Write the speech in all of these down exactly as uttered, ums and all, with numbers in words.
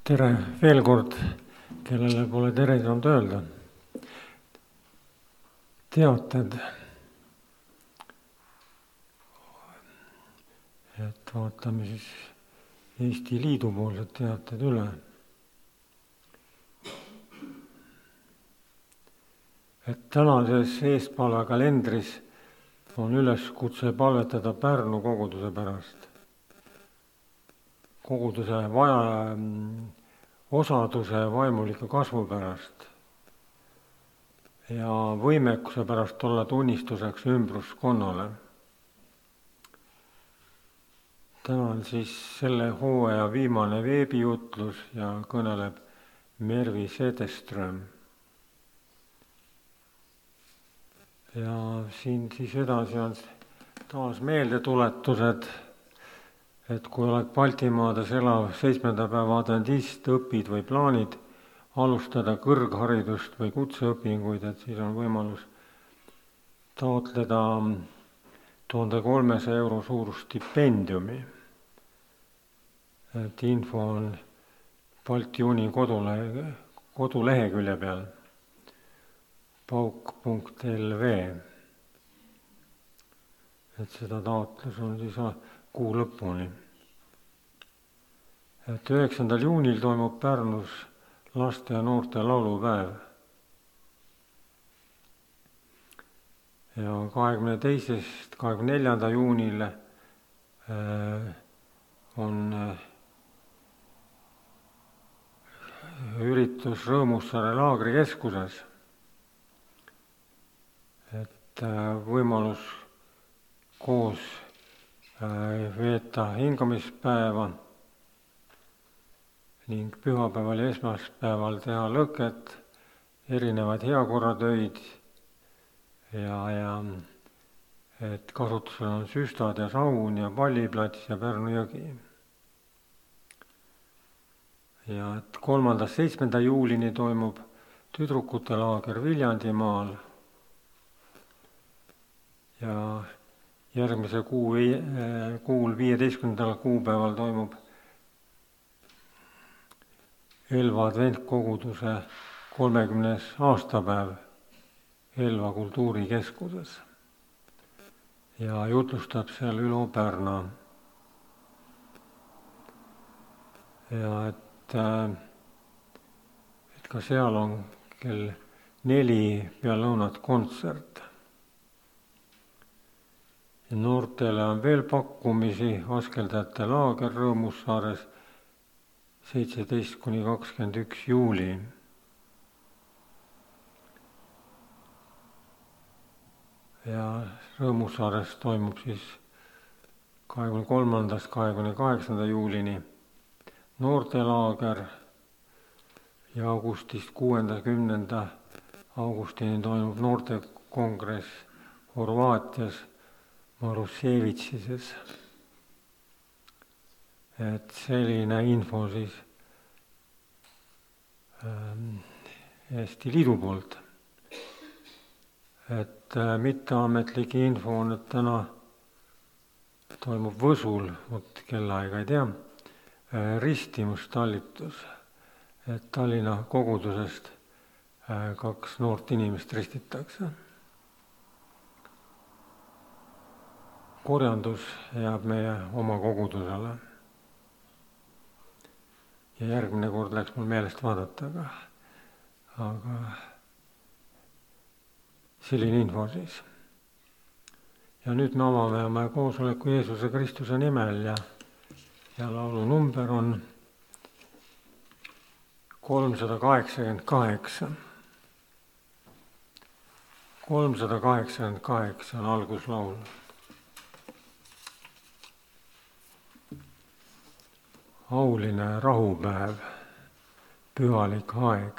Tere veel kord, kellele pole tere saanud öelda. Teated, et vaatame siis Eesti Liidu poolsed teated üle. Et tänases eespala kalendris on üleskutse palvetada Pärnu koguduse pärast. Koguduse vaja, osaduse vaimuliku kasvu pärast ja võimekuse pärast olla tunnistuseks ümbruskonnale. Täna on siis selle hooaja viimane veebijutlus ja kõneleb Mervi Sedeström. Ja siin siis edasi on taas meeldetuletused, et kui oled Baltimaades elav seitsmenda päeva adventist, õpid või plaanid alustada kõrgharidust või kutseõpinguid, et siis on võimalus taotleda tuhande kolmesaja euro suurust stipendiumi. Et info on Balti Uni kodulehe, kodulehekülje peal pauk punkt L V. Et seda taotlus on siis kuu lõpuni. Et üheksandal juunil toimub Pärnus laste ja noorte laulupäev. Ja kahekümne teisest kahekümne neljanda juunil on üritus Rõõmussaare laagrikeskuses. Et võimalus koos veeta hingamispäeva ning pühapäeval ja esmaspäeval teha lõket, erinevaid heakorratöid ja, ja et kasutusel on süstad ja saun ja palliplats ja Pärnu jõgi. Ja et kolmandast seitsmenda juulini toimub tüdrukute laager Viljandimaal ja järgmise kuu, kuul viieteistkümnendal kuupäeval toimub Elva adventkoguduse kolmekümnes aastapäev Elva kultuurikeskuses ja jutlustab seal Ülo Pärna. Ja et, et ka seal on kell neli peale lõunat kontsert. Ja noortele on veel pakkumisi, askeldajate laager Rõõmussaares seitseteist kuni kakskümmend üks juuli. Ja Rõõmussaares toimub siis kahekümne kolmandast kahekümne kaheksanda juulini noortelaager ja augustist kuuenda kümnenda augustini toimub noortekongress Horvaatias Maruševičises. Et selline info siis Eesti Liidu poolt. Et mitteametlik info on, et täna toimub Võsul, vot kellaaega ei tea, ristimustallitus. Et Tallinna kogudusest kaks noort inimest ristitakse. Korjandus jääb meie oma kogudusele. Ja järgmine kord läks mul meelest vaadata, aga, aga selline info siis. Ja nüüd me avame oma koosoleku Jeesuse Kristuse nimel ja, ja laulu number on kolmsada kaheksakümmend kaheksa. kolmsada kaheksakümmend kaheksa on alguslaul. Auline rahupäev, pühalik aeg.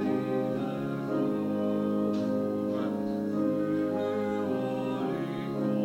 Thank you.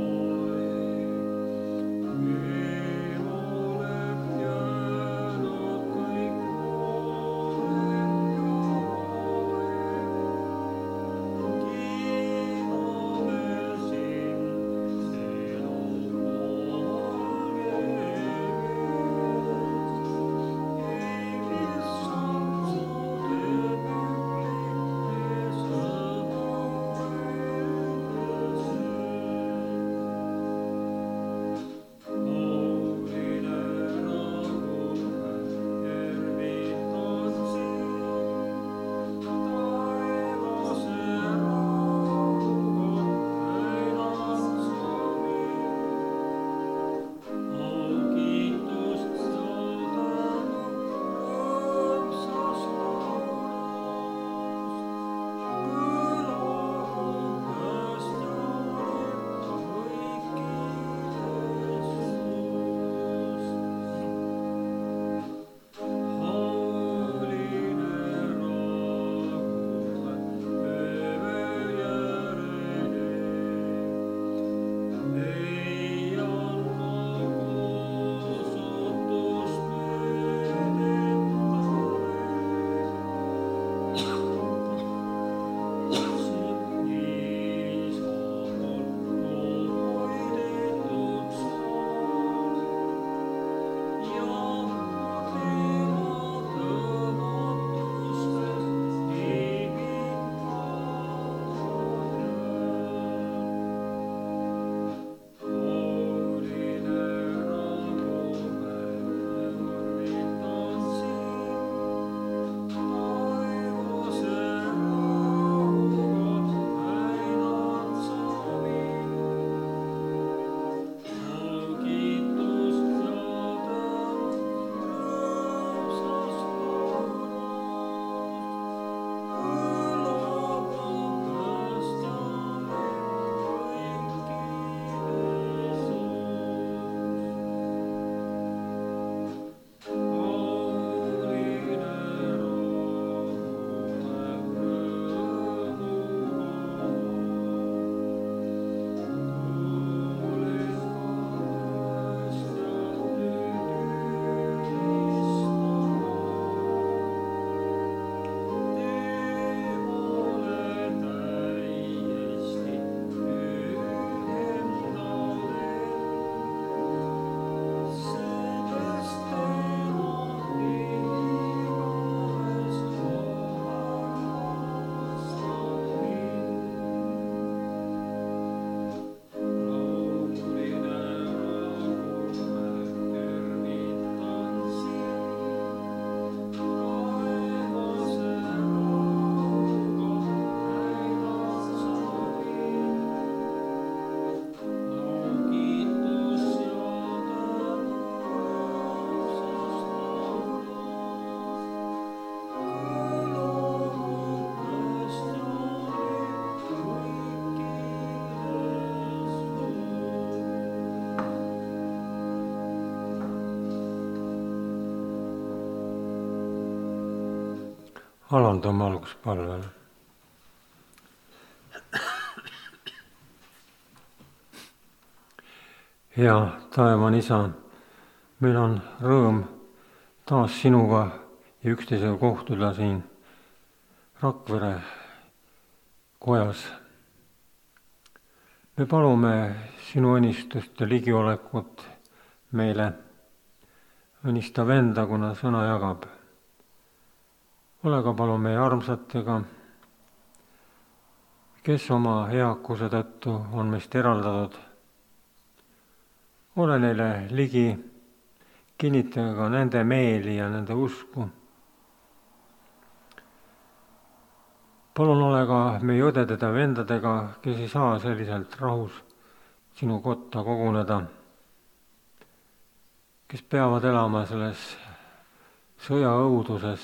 alandame alguspalvele. Hea taevane Isa, meil on rõõm taas sinuga ja üksteisega kohtuda siin Rakvere kojas. Me palume sinu õnnistust ja ligiolekut meile. Õnnista venda, kuna sõna jagab. Ole ka palun meie armsatega, kes oma eakuse tõttu on meist eraldatud. Ole neile ligi, kinnita ka nende meeli ja nende usku. Palun ole ka meie õdede ja vendadega, kes ei saa selliselt rahus sinu kotta koguneda, kes peavad elama selles sõjaõuduses.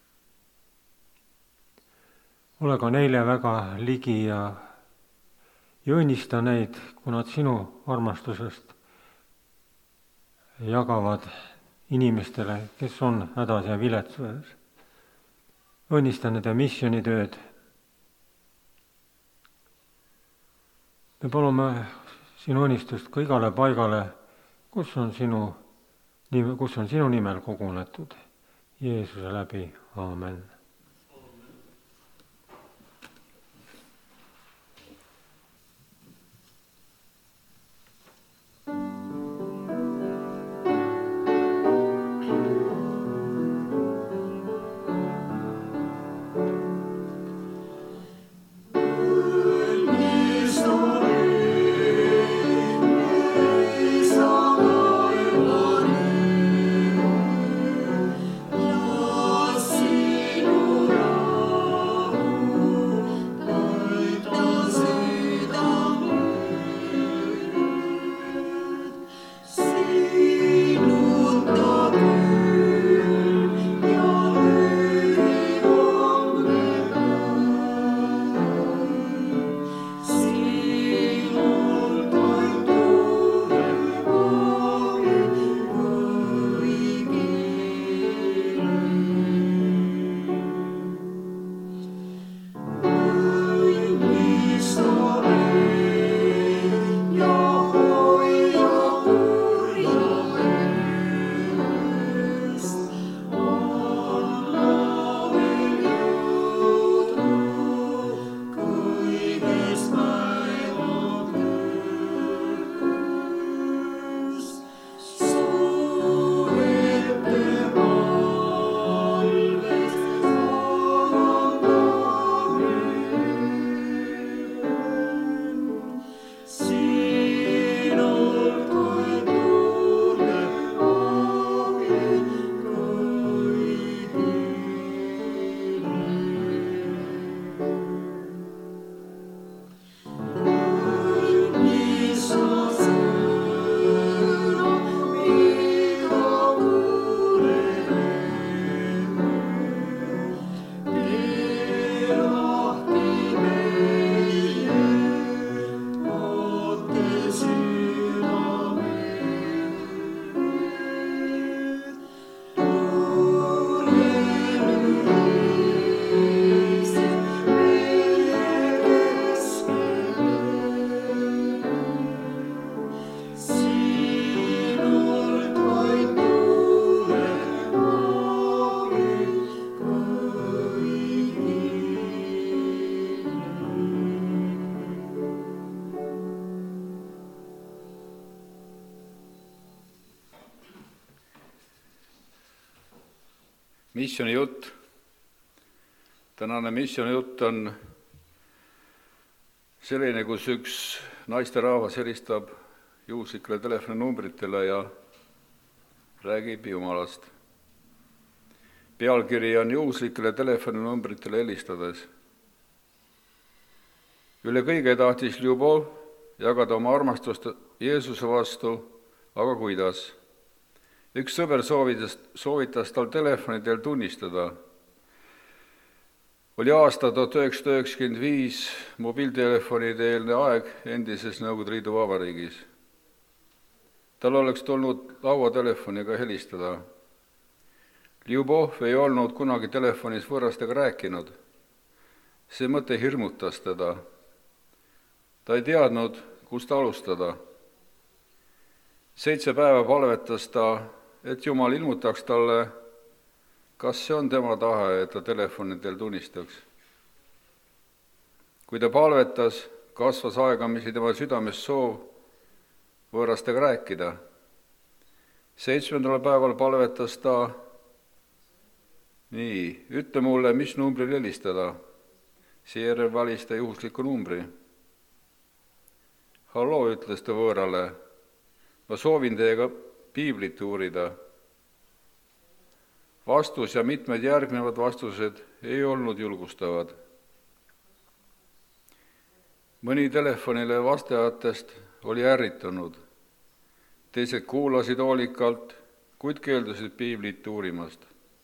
Ole ka neile väga ligi ja, ja õnnista neid, kui nad sinu armastusest jagavad inimestele, kes on hädas ja viletsuses. Õnnista nende missioonitööd. Me palume sinu õnnistust ka igale paigale, kus on sinu, kus on sinu nimel kogunetud. Jeesuse läbi. Aamen. Missiooni jutt. Tänane missiooni jutt on selline, kus üks naisterahvas helistab juhuslikele telefoninumbritele ja räägib Jumalast. Pealkiri on juhuslikele telefoninumbritele helistades. Üle kõige tahtis Ljubov jagada oma armastust Jeesuse vastu, aga kuidas? Üks sõber soovitas, soovitas tal telefoni teel tunnistada. Oli aasta tuhat üheksasada üheksakümmend viis mobiiltelefonide eelne aeg endises Nõukogude Liidu vabariigis. Tal oleks tulnud lauatelefoniga helistada. Ljubov ei olnud kunagi telefonis võõrastega rääkinud. See mõte hirmutas teda. Ta ei teadnud, kust alustada. Seitse päeva palvetas ta, et Jumal ilmutaks talle, kas see on tema tahe, et ta telefonidel tunnistaks. Kui ta palvetas, kasvas aegamisi tema südames soov võõrastega rääkida. Seitsmendal päeval palvetas ta, nii, ütle mulle, mis numbril helistada. Seejärel valis ta juhusliku numbri. Halloo, ütles ta võõrale, ma soovin teiega piiblit uurida. Vastus ja mitmed järgnevad vastused ei olnud julgustavad. Mõni telefonile vastajatest oli ärritunud. Teised kuulasid hoolikalt, kuid keeldusid piiblit uurimast.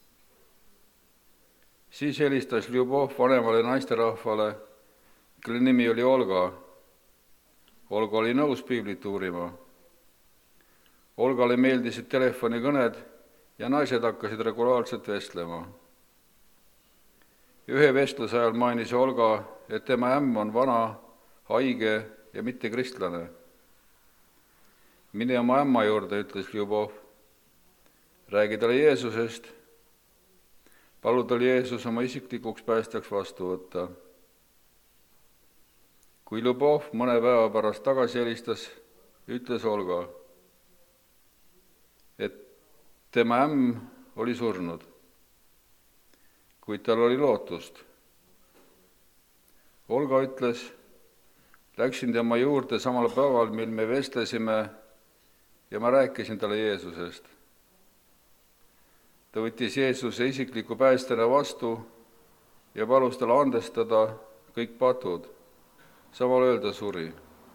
Siis helistas Ljubov vanemale naisterahvale, kelle nimi oli Olga. Olga oli nõus piiblit uurima. Olgale meeldisid telefonikõned ja naised hakkasid regulaarselt vestlema. Ühe vestluse ajal mainis Olga, et tema ämm on vana, haige ja mitte kristlane. Mine oma ämma juurde, ütles Ljubov. Räägi talle Jeesusest. Palu tal Jeesus oma isiklikuks päästjaks vastu võtta. Kui Ljubov mõne päeva pärast tagasi helistas, ütles Olga, et tema ämm oli surnud, kuid tal oli lootust. Olga ütles, läksin tema juurde samal päeval, mil me vestlesime ja ma rääkisin talle Jeesusest. Ta võttis Jeesuse isikliku päästjana vastu ja palus talle andestada kõik patud. Samal ööl ta suri.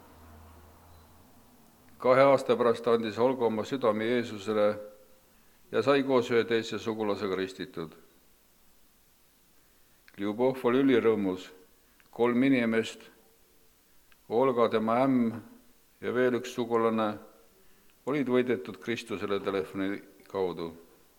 Kahe aasta pärast andis Olga oma südame Jeesusele ja sai koos ühe teise sugulasega ristitud. Ljubov oli ülirõõmus. Kolm inimest, Olga, tema ämm ja veel üks sugulane, olid võidetud Kristusele telefoni kaudu.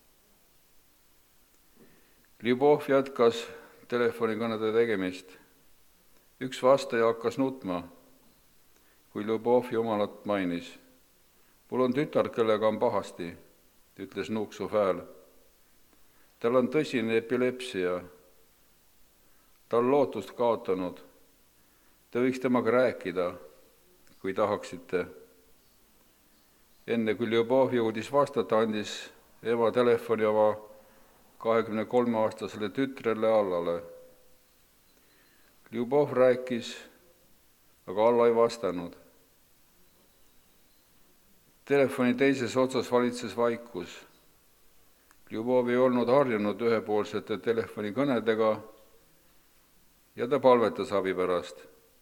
Ljubov jätkas telefonikõnede tegemist. Üks vastaja hakkas nutma, kui Ljubov Jumalat mainis. Mul on tütar, kellega on pahasti, ütles nuuksuv hääl. Tal on tõsine epilepsia. Ta on lootust kaotanud. Te võiks temaga rääkida, kui tahaksite. Enne kui Ljubov jõudis vastata, andis ema telefoni oma kahekümne kolme aastasele tütrele Allale. Ljubov rääkis, aga Alla ei vastanud. Telefoni teises otsas valitses vaikus. Ljubov ei olnud harjunud ühepoolsete telefonikõnedega ja ta palvetas abi pärast.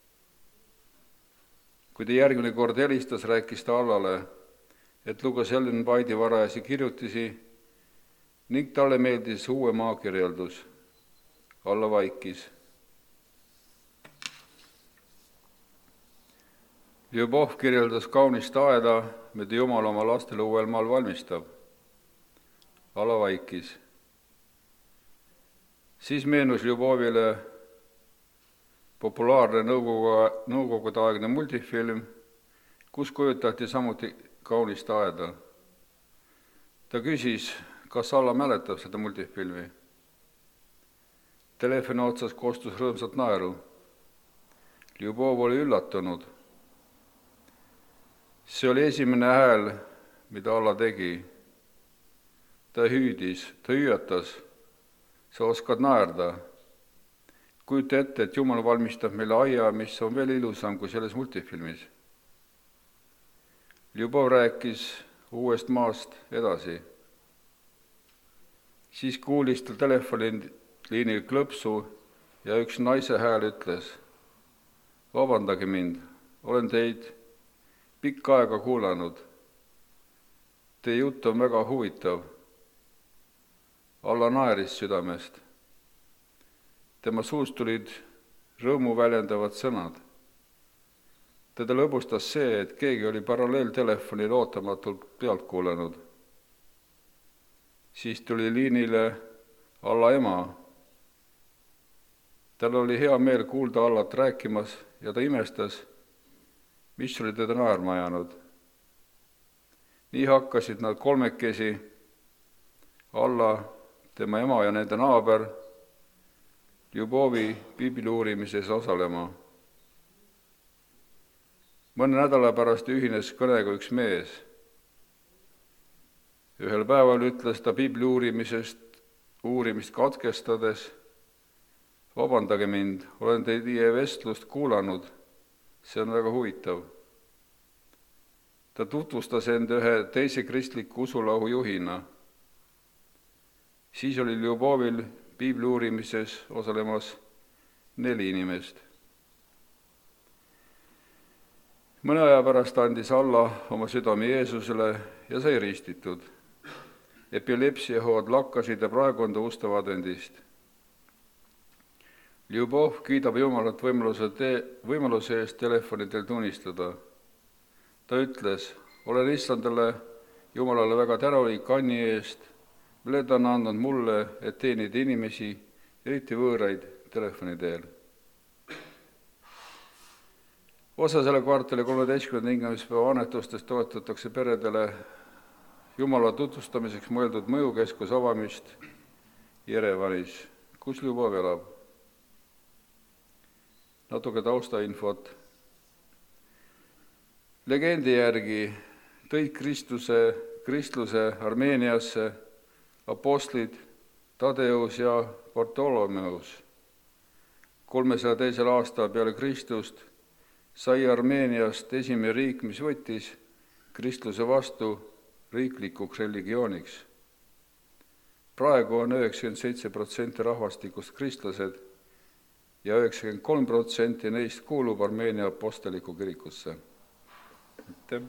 Kui ta järgmine kord helistas, rääkis ta Allale, et luges Ellen White'i varajasi kirjutisi ning talle meeldis uue maakirjeldus. Alla vaikis. Ljubov kirjeldas kaunist aeda, mida Jumal oma lastele uuel maal valmistab. Alla vaikis. Siis meenus Ljubovile populaarne nõukogudeaegne multifilm, kus kujutati samuti kaunist aeda. Ta küsis, kas Alla mäletab seda multifilmi. Telefoni otsas kostus rõõmsat naeru. Ljubov oli üllatunud. See oli esimene hääl, mida Alla tegi. Ta hüüdis, ta hüüatas. Sa oskad naerda. Kujuta ette, et Jumal valmistab meile aia, mis on veel ilusam kui selles multifilmis. Ljubov rääkis uuest maast edasi. Siis kuulis ta telefoniliinil klõpsu ja üks naise hääl ütles, vabandage mind, olen teid pikka aega kuulanud. Teie jutt on väga huvitav. Alla naeris südamest. Tema suust tulid rõõmu väljendavad sõnad. Teda lõbustas see, et keegi oli paralleeltelefonil ootamatult pealt kuulanud. siis tuli liinile Alla ema. Tal oli hea meel kuulda Allat rääkimas ja ta imestas, mis oli teda naerma ajanud. Nii hakkasid nad kolmekesi, Alla, tema ema ja nende naaber, Ljubovi piibli uurimises osalema. Mõne nädala pärast ühines kõnega üks mees. Ühel päeval ütles ta piibli uurimisest, uurimist katkestades: vabandage mind, olen teie vestlust kuulanud, see on väga huvitav. Ta tutvustas end ühe teise kristliku usulahu juhina. Siis oli Ljubovil piibli uurimises osalemas neli inimest. Mõne aja pärast andis Alla oma südame Jeesusele ja sai ristitud. Epilepsiahood lakkasid ja praegu on ta ustavad endist. Ljubov kiidab Jumalat võimaluse, te- võimaluse eest telefonidel tunnistada. Ta ütles: olen Issandale Jumalale väga tänulik kanni eest, mille ta on andnud mulle, et teenida inimesi, eriti võõraid, telefoni teel. Osa selle kvartali kolmeteistkümnenda hingamispäeva annetustest toetatakse peredele Jumala tutvustamiseks mõeldud mõjukeskus avamist Jerevanis, kus Ljubov elab. Natuke taustainfot. Legendi järgi tõid Kristuse, kristluse Armeeniasse apostlid Tadeus ja Bartolomeus. kolmesaja teisel aastal peale Kristust sai Armeeniast esimene riik, mis võttis kristluse vastu riiklikuks religiooniks. Praegu on üheksakümmend seitse protsenti rahvastikust kristlased ja üheksakümmend kolm protsenti neist kuulub Armeenia apostoliku kirikusse. Aitäh!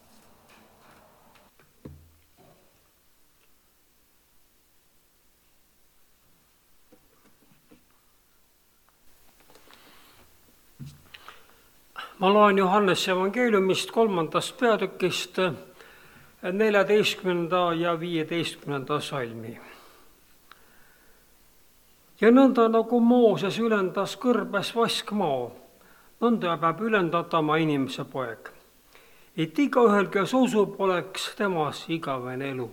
Ma loen Johannese evangeeliumist kolmandast peatükist neljateistkümnenda ja viieteistkümnenda salmi. Ja nõnda nagu Mooses ülendas kõrbes vaskmaa, nõnda peab ülendatama inimese poeg, et igaühel, kes usub, oleks temas igavene elu.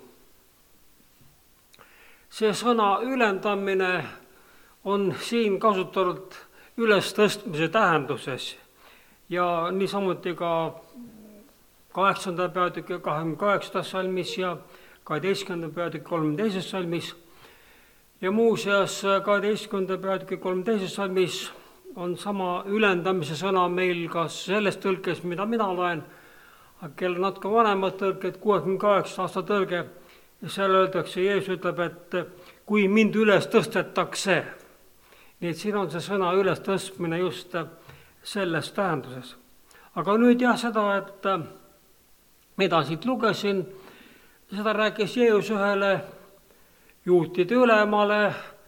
See sõna ülendamine on siin kasutatud ülestõstmise tähenduses ja niisamuti ka kaheksanda peatüki kahekümne kaheksandas salmis ja kaheteistkümnenda peatüki kolmeteises salmis. Ja muuseas kaheteistkümnenda peatüki kolmeteises salmis on sama ülendamise sõna meil ka selles tõlkes, mida mina loen, aga kell natuke vanemad tõlked, kuuekümne kaheksa aasta tõlge, ja seal öeldakse, Jeesus ütleb, et kui mind üles tõstetakse. Nii et siin on see sõna üles tõstmine just selles tähenduses. Aga nüüd jah seda, et mida siit lugesin, seda rääkis Jeesus ühele juutide ülemale,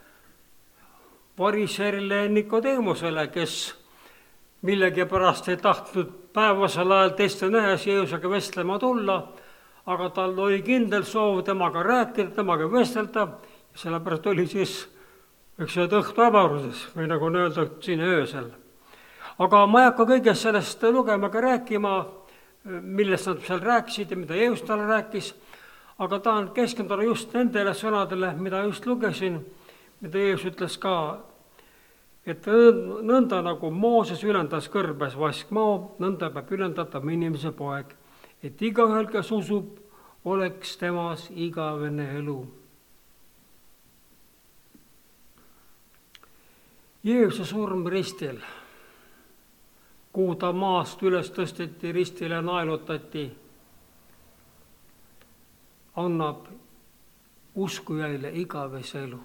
variserile Nikodeemusele, kes millegipärast ei tahtnud päevasel ajal teiste nähes Jeesusega vestlema tulla, aga tal oli kindel soov temaga rääkida, temaga vestelda, ja sellepärast oli siis üks õhtu hämaruses või nagu on öeldud siin öösel. Aga ma ei hakka kõigest sellest lugema ka rääkima, millest nad seal rääkisid ja mida Jeesus talle rääkis, aga tahan keskenduda just nendele sõnadele, mida just lugesin, mida Jeesus ütles ka, et nõnda nagu Mooses ülendas kõrbes vaskmaa, nõnda peab ülendatama inimese poeg, et igaühel, kes usub, oleks temas igavene elu. Jeesuse surm ristil, kuhu ta maast üles tõsteti, ristile naelutati, annab uskujaile igavese elu.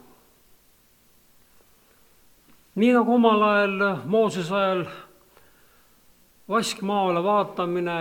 Nii nagu omal ajal, Mooses ajal vaskmaale vaatamine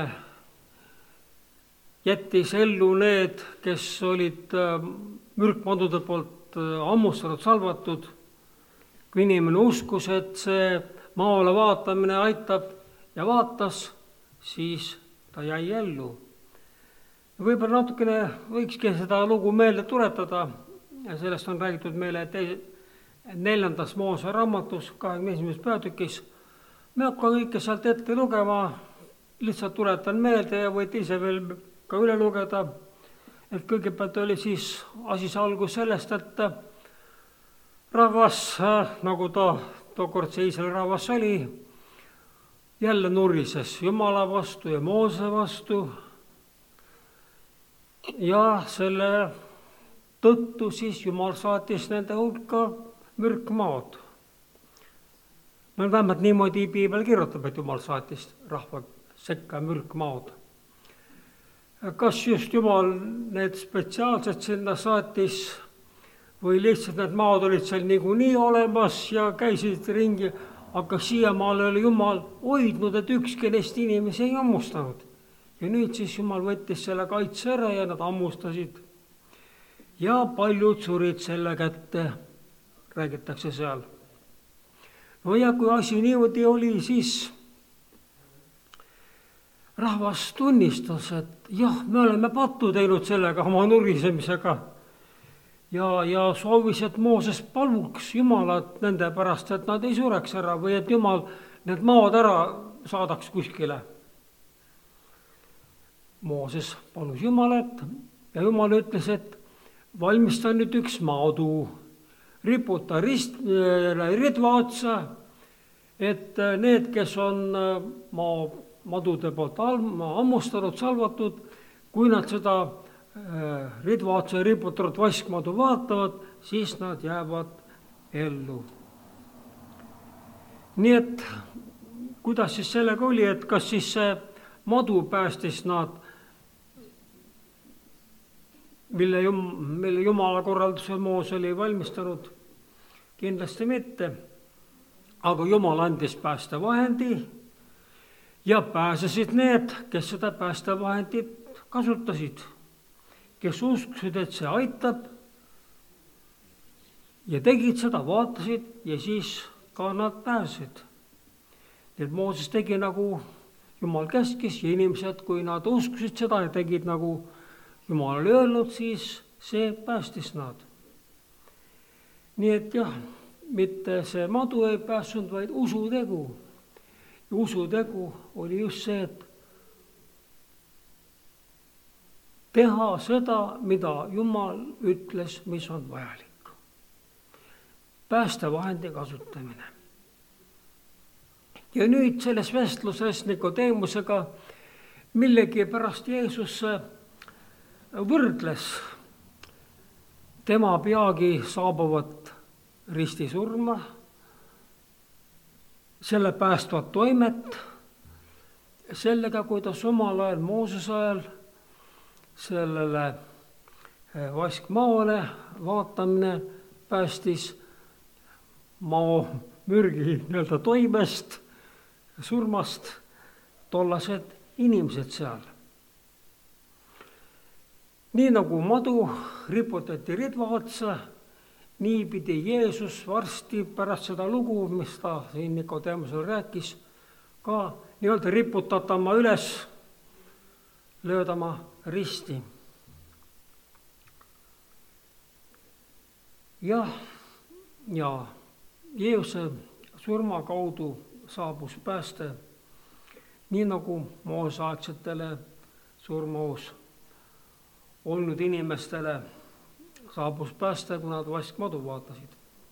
jättis ellu need, kes olid mürkmadude poolt ammustatud, salvatud. Kui inimene uskus, et see maale vaatamine aitab ja vaatas, siis ta jäi ellu. võib-olla natukene võikski seda lugu meelde tuletada ja sellest on räägitud meile teise, neljandas Moose raamatus, kahekümne esimeses peatükis. Me hakka kõike sealt ette lugema, lihtsalt tuletan meelde ja võite ise veel ka üle lugeda, et kõigepealt oli siis asi algus sellest, et rahvas, nagu ta tookord see Iisraeli rahvas oli, jälle nurises Jumala vastu ja Moose vastu ja selle tõttu siis Jumal saatis nende hulka mürkmaad. No vähemalt niimoodi piibel kirjutab, et Jumal saatis rahva sekka mürkmaad. Kas just Jumal need spetsiaalselt sinna saatis või lihtsalt need maad olid seal niikuinii olemas ja käisid ringi, aga siiamaale oli Jumal hoidnud, et ükski neist inimesi ei hammustanud. Ja nüüd siis Jumal võttis selle kaitse ära ja nad hammustasid. Ja paljud surid selle kätte, räägitakse seal. No ja kui asi niimoodi oli, siis rahvas tunnistas, et jah, me oleme pattu teinud sellega oma nurisemisega. Ja, ja soovis, et Mooses paluks Jumalat nende pärast, et nad ei sureks ära või et Jumal need maad ära saadaks kuskile. Mooses palus Jumalat ja Jumal ütles, et valmista nüüd üks maadu, riputa rist, ridva otsa, et need, kes on maa madude poolt hammustanud, salvatud, kui nad seda ridva otsa riputatud vaskmadu vaatavad, siis nad jäävad ellu. Nii et kuidas siis sellega oli, et kas siis see madu päästis nad, mille, jum, mille Jumala korralduse Moos oli valmistanud? Kindlasti mitte, aga Jumal andis päästevahendi ja pääsesid need, kes seda päästevahendit kasutasid, kes uskusid, et see aitab ja tegid seda, vaatasid ja siis ka nad pääsesid. Nii et Mooses tegi nagu Jumal käskis ja inimesed, kui nad uskusid seda ja tegid nagu Jumal oli öelnud, siis see päästis nad. Nii et jah, mitte see madu ei pääsnud, vaid usutegu. Ja usutegu oli just see, et teha seda, mida Jumal ütles, mis on vajalik. Päästevahendi kasutamine. Ja nüüd selles vestluses Nikodeemusega millegi pärast Jeesus võrdles tema peagi saabuvat ristisurma, selle päästvat toimet, sellega, kuidas omal ajal, Moosese ajal, sellele vaskmaale vaatamine päästis maa mürgi nii-öelda toimest, surmast tollased inimesed seal. Nii nagu madu riputati ridva otsa, nii pidi Jeesus varsti pärast seda lugu, mis ta siin Nikodeemusel rääkis, ka nii-öelda riputatama üles, löödama risti. Jah, ja Jeesuse surma kaudu saabus pääste, nii nagu moosaegsetele surmaus olnud inimestele saabus pääste, kui nad vaskmadu vaatasid.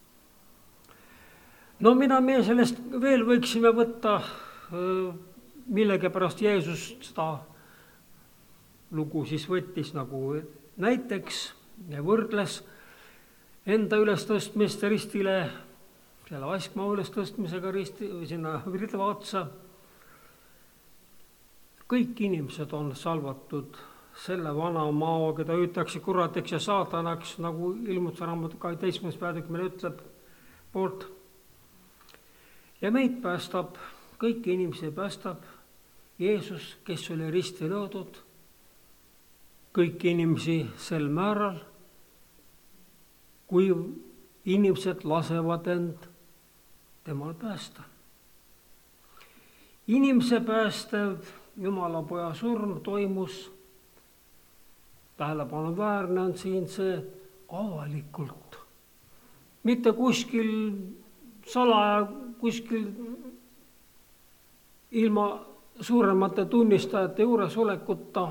No mida me sellest veel võiksime võtta, millegi pärast Jeesus seda lugu siis võttis nagu näiteks ja võrdles enda ülestõstmist ristile, selle vaskmaa ülestõstmisega risti, või sinna ridva otsa. Kõik inimesed on salvatud selle vana maa, keda hüütakse kuratiks ja saatanaks, nagu ilmutuse raamatu kaheteistkümnes peatükk meile ütleb poolt. Ja meid päästab, kõiki inimesi päästab Jeesus, kes oli risti löödud, kõiki inimesi sel määral, kui inimesed lasevad end temal päästa. Inimese päästev Jumala poja surm toimus tähelepanuväärne on siin see avalikult. Mitte kuskil salaja, kuskil ilma suuremate tunnistajate juuresolekuta,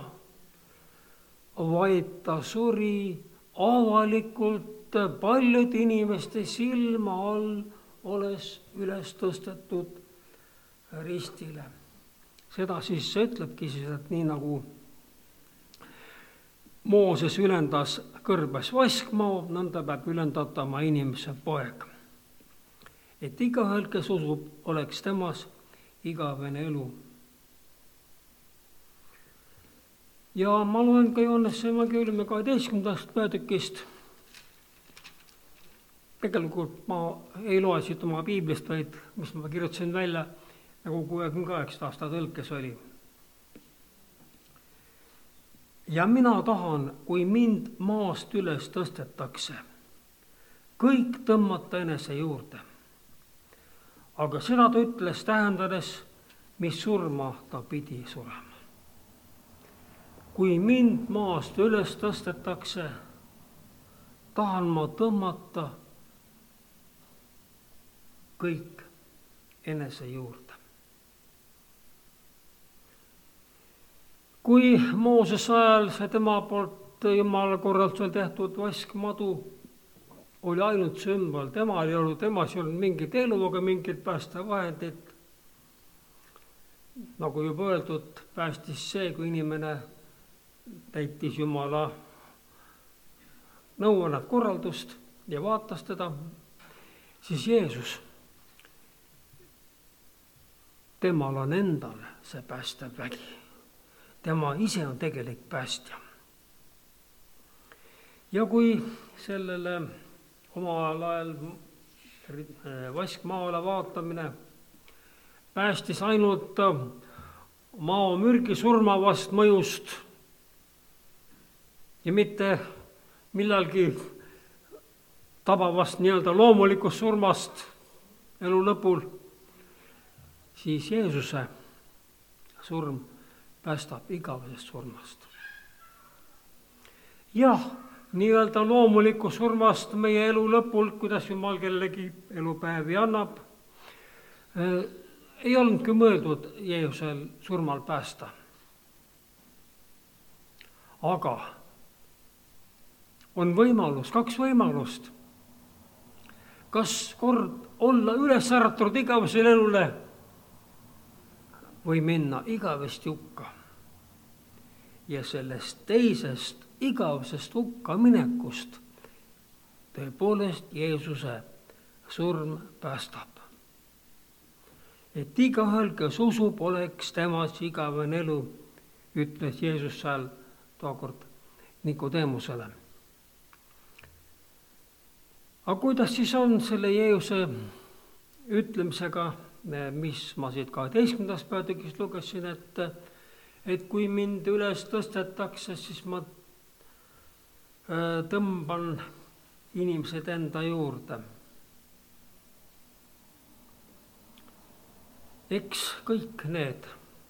vaid ta suri avalikult paljude inimeste silma all, olles üles tõstetud ristile. Seda siis ütlebki siis, et nii nagu Mooses ülendas kõrbes vaskmaa, nõnda peab ülendatama inimese poeg. Et igaühel, kes usub, oleks temas igavene elu. Ja ma loen ka Johannese evangeeliumi kaheteistkümnendast peatükist. Tegelikult ma ei loe siit oma piiblist, vaid mis ma kirjutasin välja, nagu kuuekümne kaheksa aasta tõlkes oli. Ja mina tahan, kui mind maast üles tõstetakse, kõik tõmmata enese juurde. Aga seda ta ütles tähendades, mis surma ta pidi surema. Kui mind maast üles tõstetakse, tahan ma tõmmata kõik enese juurde. Kui Mooses ajal see tema poolt Jumala korraldusel tehtud vaskmadu oli ainult sümbol, tema ei olnud, temas ei olnud mingit elu, aga mingit päästevahendit. Nagu juba öeldud, päästis see, kui inimene täitis Jumala nõuannet korraldust ja vaatas teda, siis Jeesus, temal on endale see päästev vägi. Tema ise on tegelik päästja. Ja kui sellele omal ajal vaskmaale vaatamine päästis ainult mao mürgi surmavast mõjust ja mitte millalgi tabavast nii-öelda loomulikust surmast elu lõpul, siis Jeesuse surm päästab igavesest surmast. Jah, nii-öelda loomuliku surmast meie elu lõpul, kuidas Jumal kellegi elupäevi annab, ei olnudki mõeldud Jeesusel surmal päästa. Aga on võimalus, kaks võimalust. Kas kord olla üles äratatud igavesel elule või minna igavesti hukka. Ja sellest teisest igavesest hukka minekust tõepoolest Jeesuse surm päästab. Et igaühel, kes usub, oleks temas igavene elu, ütles Jeesus seal tookord Nikodeemusele. Aga kuidas siis on selle Jeesuse ütlemisega, mis ma siit kaheteistkümnendast peatükist lugesin, et, et kui mind üles tõstetakse, siis ma tõmban inimesed enda juurde. Eks kõik need,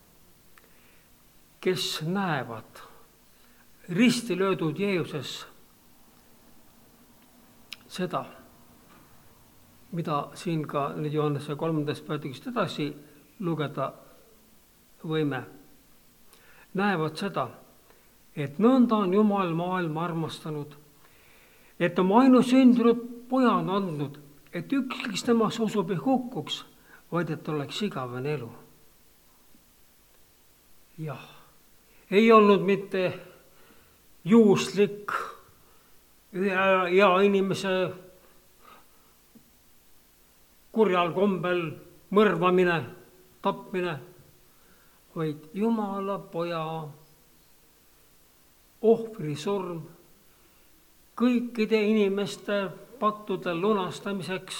kes näevad risti löödud Jeesuses seda, mida siin ka nüüd Johannese kolmandast peatükist edasi lugeda võime, näevad seda, et nõnda on Jumal maailma armastanud, et oma ainusündinud poja on andnud, et ükski, kes temas usub, ei hukkuks, vaid et oleks igavene elu. Jah, ei olnud mitte juhuslik hea inimese kurjal kombel mõrvamine, tapmine, vaid Jumala poja ohvri surm kõikide inimeste pattude lunastamiseks,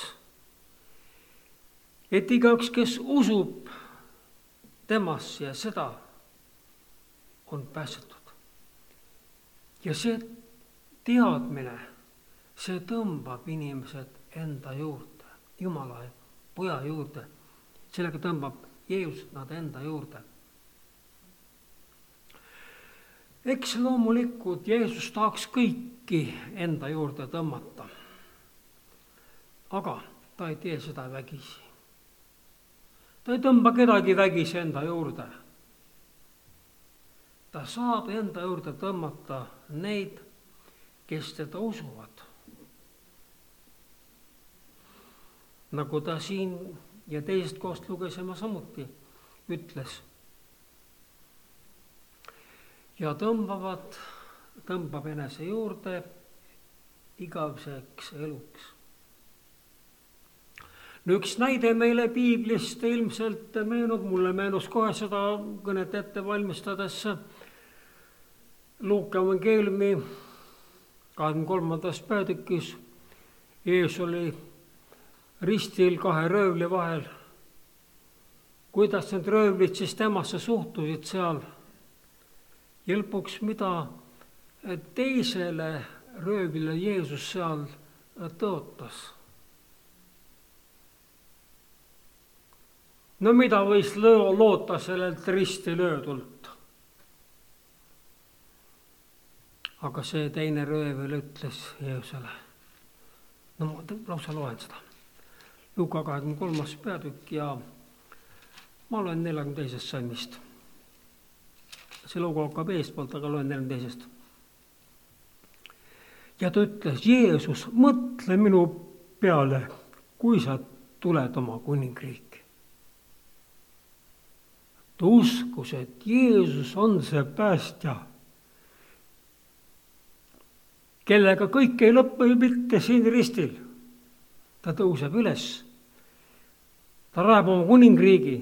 et igaüks, kes usub temasse ja seda, on päästetud. Ja see teadmine, see tõmbab inimesed enda juurde, Jumala poja juurde, sellega tõmbab Jeesus nad enda juurde. eks loomulikult Jeesus tahaks kõiki enda juurde tõmmata. Aga ta ei tee seda vägisi. Ta ei tõmba kedagi vägisi enda juurde. Ta saab enda juurde tõmmata neid, kes teda usuvad. Nagu ta siin ja teisest kohast lugesime samuti ütles. Ja tõmbavad, tõmbab enese juurde igaveseks eluks. No üks näide meile piiblist ilmselt meenub, mulle meenus kohe seda kõnet ette valmistades Luuka evangeeliumi kahekümne kolmandas peatükis. Jeesus oli ristil kahe röövli vahel. Kuidas need röövlid siis temasse suhtusid seal? Ja lõpuks mida teisele röövile Jeesus seal tõotas? No mida võis loota sellelt risti löödult? Aga see teine röövel ütles Jeesusele. No ma lausa loen seda. Luuka kahekümne kolmas peatükk ja ma loen neljakümne teisest salmist. See lugu hakkab eestpoolt, aga loen neljakümne teisest. Ja ta ütles, Jeesus, mõtle minu peale, kui sa tuled oma kuningriiki. Ta uskus, et Jeesus on see päästja, kellega kõik ei lõppe mitte siin ristil. Ta tõuseb üles. Ta rajab oma kuningriigi.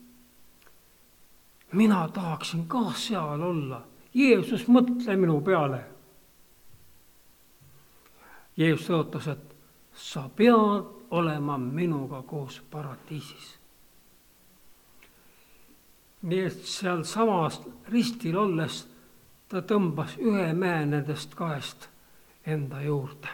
Mina tahaksin ka seal olla. Jeesus, mõtle minu peale. Jeesus tõotas, et sa pead olema minuga koos paradiisis. Nii et seal samas ristil olles ta tõmbas ühe mehe nendest kahest enda juurde.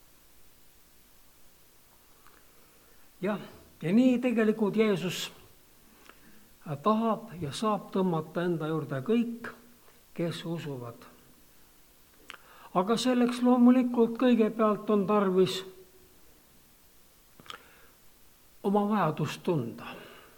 Jah, ja nii tegelikult Jeesus tahab ja saab tõmmata enda juurde kõik, kes usuvad. Aga selleks loomulikult kõigepealt on tarvis oma vajadust tunda.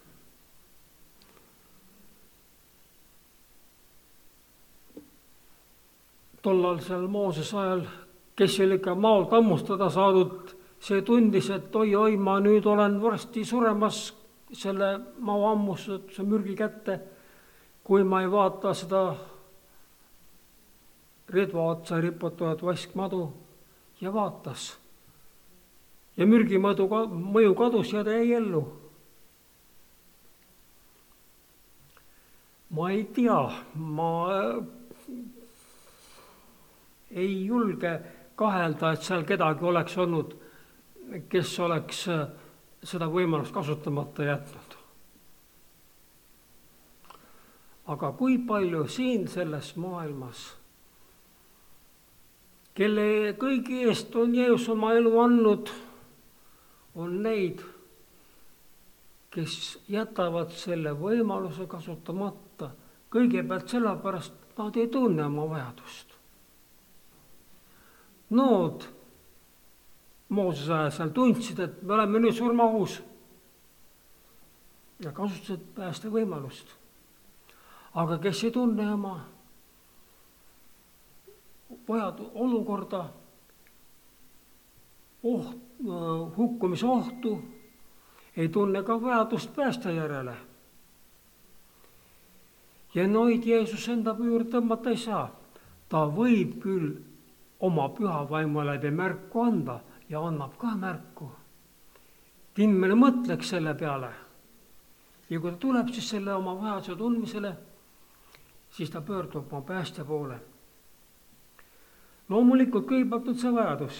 Tollal seal Moosese ajal, kes oli ikka maalt ammustada saadud, see tundis, et oi-oi, ma nüüd olen varsti suremas selle maa ammustuse mürgi kätte, kui ma ei vaata seda redva otsa riputavat vaskmadu ja vaatas. Ja mürgimõdu mõju kadus ja ta jäi ellu. Ma ei tea, ma ei julge kahelda, et seal kedagi oleks olnud, kes oleks seda võimalust kasutamata jätnud. Aga kui palju siin selles maailmas, kelle kõigi eest on Jeesus oma elu andnud, on neid, kes jätavad selle võimaluse kasutamata. Kõigepealt sellepärast nad ei tunne oma vajadust. Nood Moosese ajal seal tundsid, et me oleme nüüd surmaohus ja kasutasid pääste võimalust. Aga kes ei tunne oma vajadu, olukorda, oht, hukkumise ohtu, ei tunne ka vajadust pääste järele. Ja noid Jeesus enda juurde tõmmata ei saa. Ta võib küll oma püha vaimu läbi märku anda ja annab ka märku. Inimene mõtleks selle peale. Ja kui ta tuleb siis selle oma vajaduse tundmisele, siis ta pöördub oma päästja poole. Loomulikult kõigepealt on see vajadus.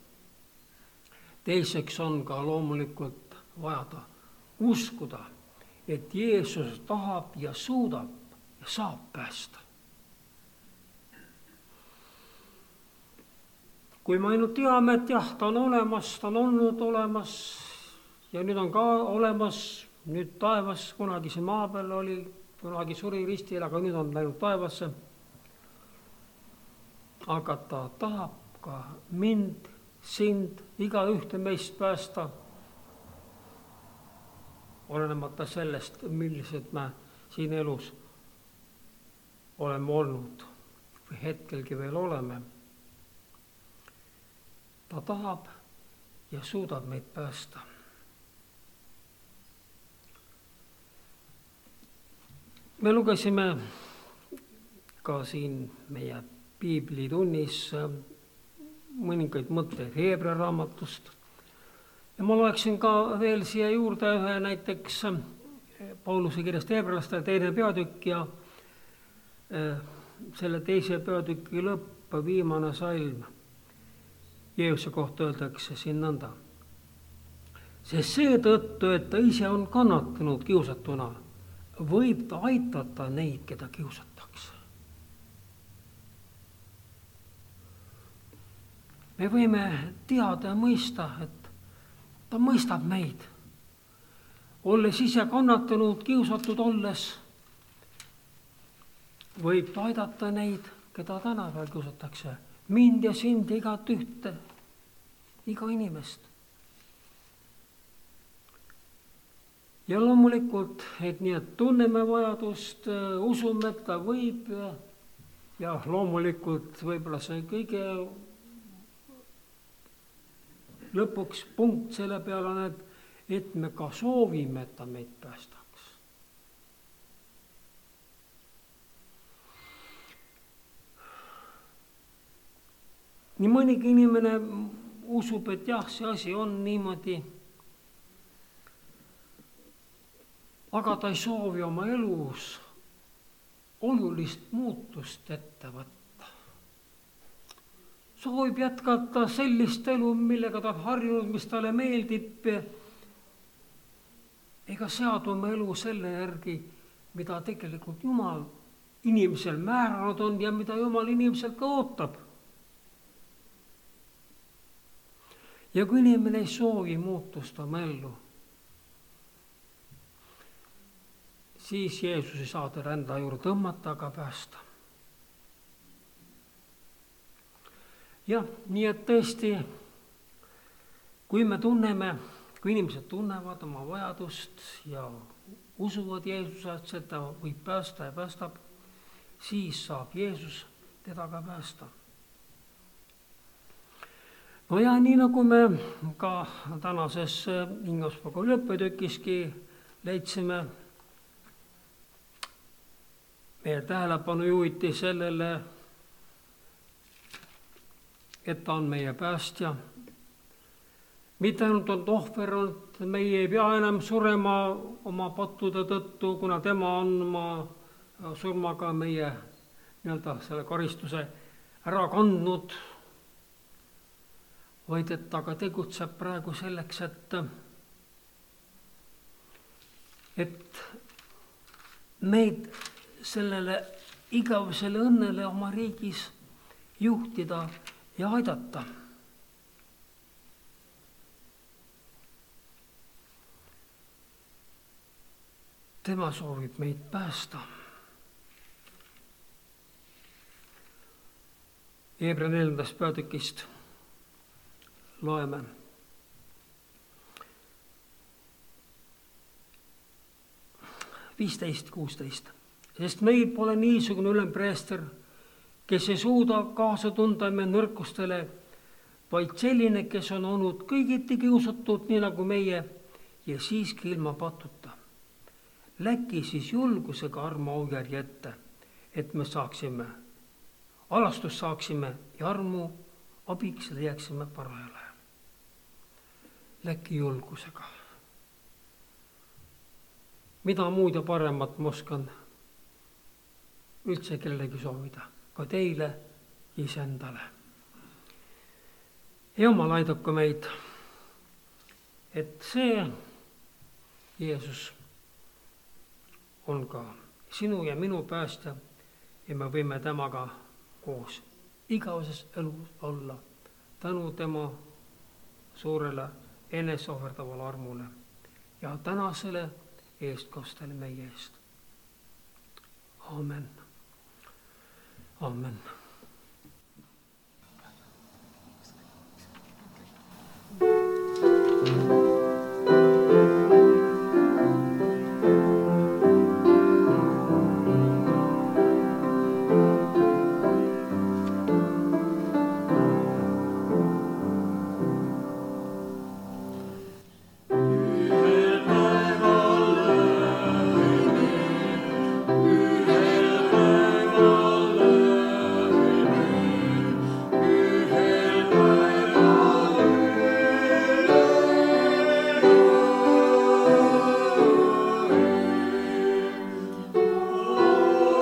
Teiseks on ka loomulikult vajada uskuda, et Jeesus tahab ja suudab ja saab päästa. Kui me ainult teame, et jah, ta on olemas, ta on olnud olemas ja nüüd on ka olemas, nüüd taevas, kunagi siin maa peal oli, kunagi suri ristil, aga nüüd on läinud taevasse. aga ta tahab ka mind, sind, igaühte meist päästa, olenemata sellest, millised me siin elus oleme olnud või hetkelgi veel oleme. Ta tahab ja suudab meid päästa. Me lugesime ka siin meie piiblitunnis mõningaid mõtteid Heebrea raamatust. Ja ma loeksin ka veel siia juurde ühe näiteks Pauluse kirjast Heebrealastele teine peatükk ja selle teise peatüki lõpp, viimane salm. Jeesuse kohta öeldakse siin nõnda. Sest seetõttu, et ta ise on kannatanud kiusatuna, võib ta aitata neid, keda kiusatakse. Me võime teada ja mõista, et ta mõistab meid. Olles ise kannatanud, kiusatud olles, võib ta aidata neid, keda tänapäeval kiusatakse. Mind ja sind ja igat ühte, iga inimest. Ja loomulikult, et nii, et tunneme vajadust, usume, et ta võib ja loomulikult võib-olla see kõige lõpuks punkt selle peale on, et, et me ka soovime, et ta meid päästaks. Nii mõnigi inimene usub, et jah, see asi on niimoodi, aga ta ei soovi oma elus olulist muutust ette võtta. Soovib jätkata sellist elu, millega ta on harjunud, mis talle meeldib, ega seadu oma elu selle järgi, mida tegelikult Jumal inimesel määranud on ja mida Jumal inimeselt ka ootab. Ja kui inimene ei soovi muutust oma ellu, siis Jeesus ei saa teda enda juurde tõmmata, aga päästa. Jah, nii et tõesti, kui me tunneme, kui inimesed tunnevad oma vajadust ja usuvad Jeesused, seda võib päästa ja päästab, siis saab Jeesus teda ka päästa. No ja nii nagu me ka tänases Ingaspaga lõppetükiski leidsime, meie tähelepanu juhiti sellele, et ta on meie päästja. Mitte ainult on ohver olnud, meie ei pea enam surema oma pattude tõttu, kuna tema on oma surmaga meie nii-öelda selle karistuse ära kandnud, vaid et ta ka tegutseb praegu selleks, et, et meid sellele igavesele õnnele oma riigis juhtida ja aidata. Tema soovib meid päästa. Heebrea neljandast peatükist loeme. viisteist kuusteist. Sest meil pole niisugune ülempreester, kes ei suuda kaasa tunda meie nõrkustele, vaid selline, kes on olnud kõigiti kiusatud, nii nagu meie, ja siiski ilma patuta. Läki siis julgusega armu aujärje ette, et me saaksime, alastust saaksime ja armu abiks leiaksime parajale. Läki julgusega. Mida muud ja paremat ma oskan üldse kellelegi soovida, ka teile ja iseendale. Jumal aidaku meid, et see Jeesus on ka sinu ja minu päästja ja me võime temaga koos igaveses elus olla tänu tema suurele eneseohverdavale armule ja tänasele eestkostele meie eest. Amen. Amen.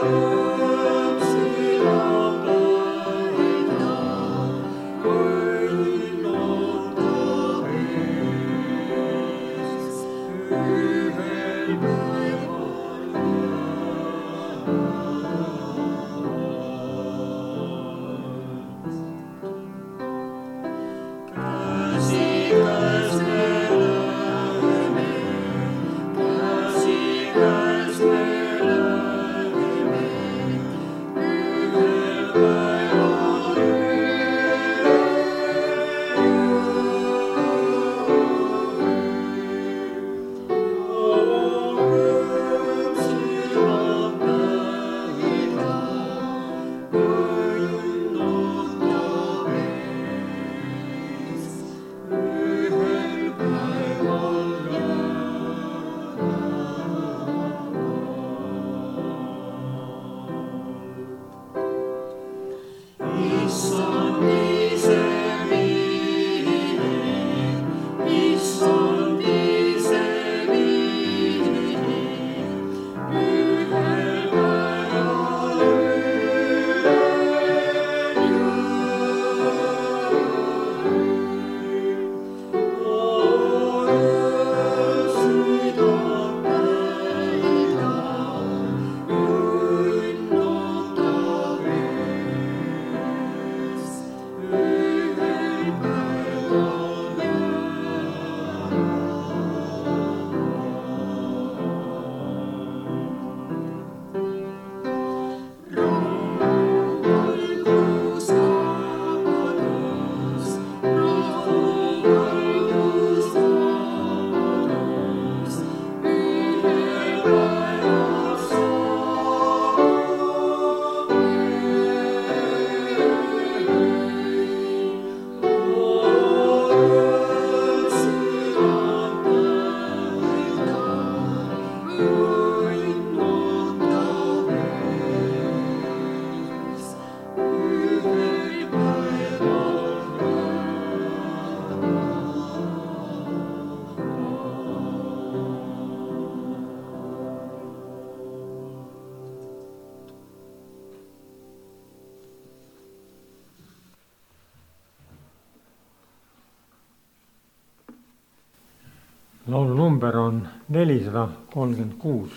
laulu number on nelisada kolmkümmend kuus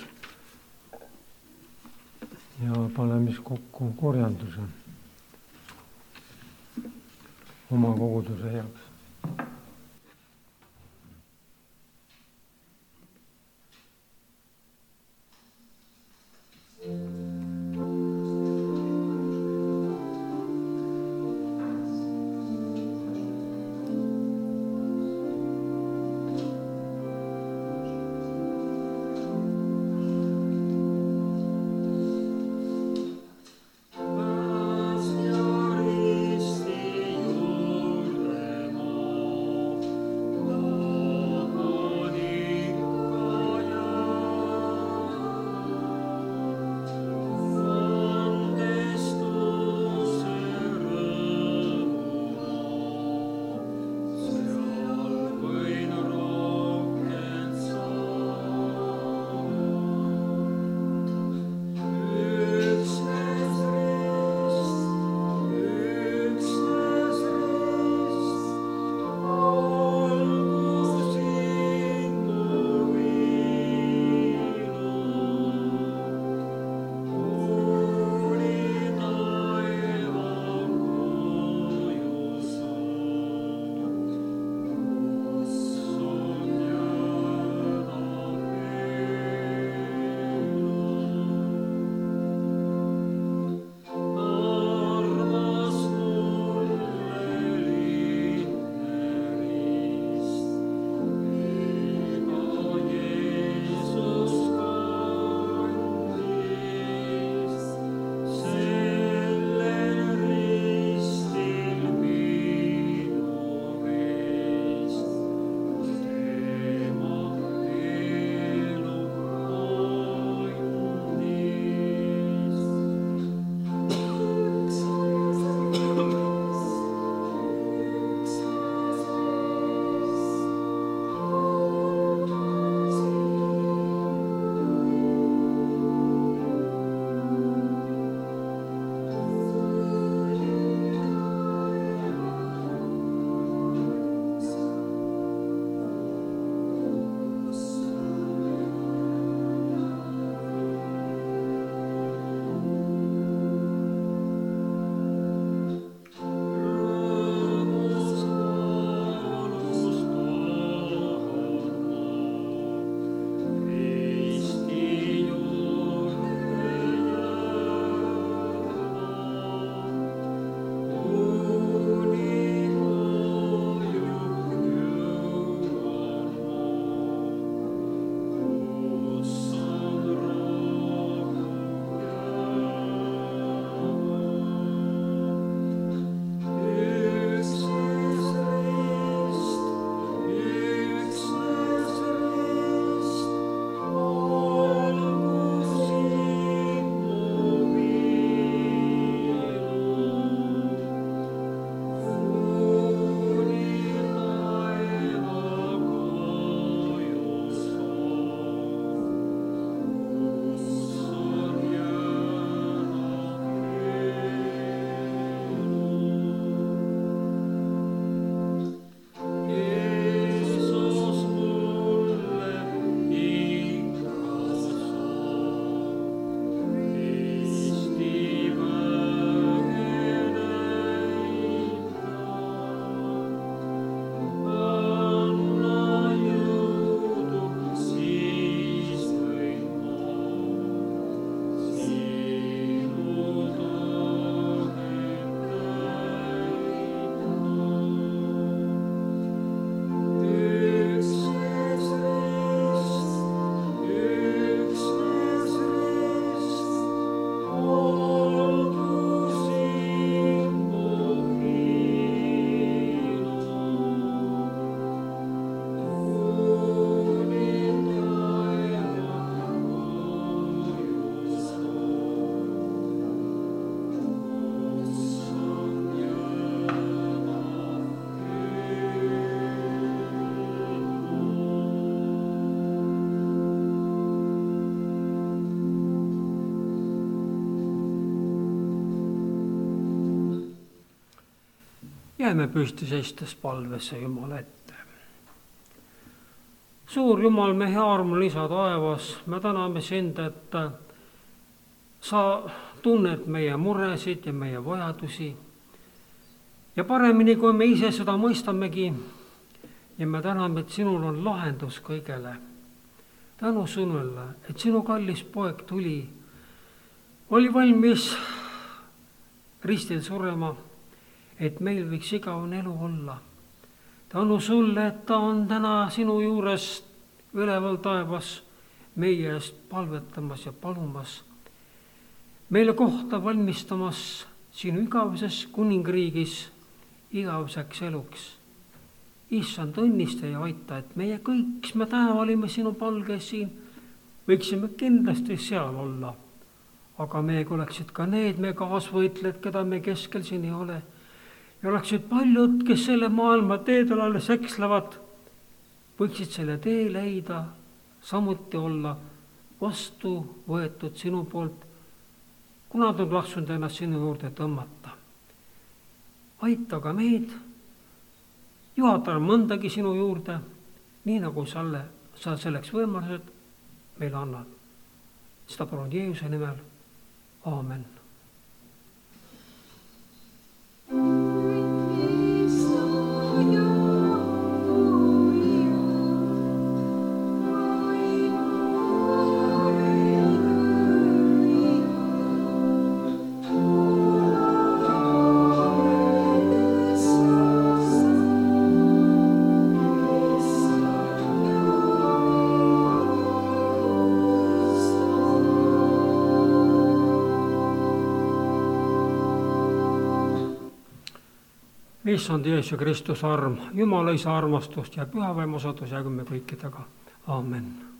ja paneme siis kokku korjanduse oma koguduse heaks. Juurde jääme püsti seistes palvesse Jumala ette. Suur Jumal, me hea armul isa taevas, me täname sind, et sa tunned meie muresid ja meie vajadusi ja paremini, kui me ise seda mõistamegi, ja me täname, et sinul on lahendus kõigele. Tänu sõnule, et sinu kallis poeg tuli, oli valmis ristil surema, et meil võiks igavene elu olla. Tänu sulle, et ta on täna sinu juures üleval taevas meie eest palvetamas ja palumas, meile kohta valmistamas sinu igavuses kuningriigis igavuseks eluks. Issand, õnnista ja aita, et meie kõik, kes me täna olime sinu palges siin, võiksime kindlasti seal olla. Aga meiega oleksid ka need me kaasvõitled, keda me keskel siin ei ole. Ja oleksid paljud, kes selle maailma teedel alles ekslevad, võiksid selle tee leida, samuti olla vastu võetud sinu poolt, kuna nad on laksunud ennast sinu juurde tõmmata. Aita ka meid, juhata mõndagi sinu juurde, nii nagu salle, sa selleks võimalused meile annad. Seda palun Jeesuse nimel. Aamen. Issand Jeesus Kristus arm, Jumala isa armastust ja püha vaimu osadus jäägu me kõikidega. Aamen.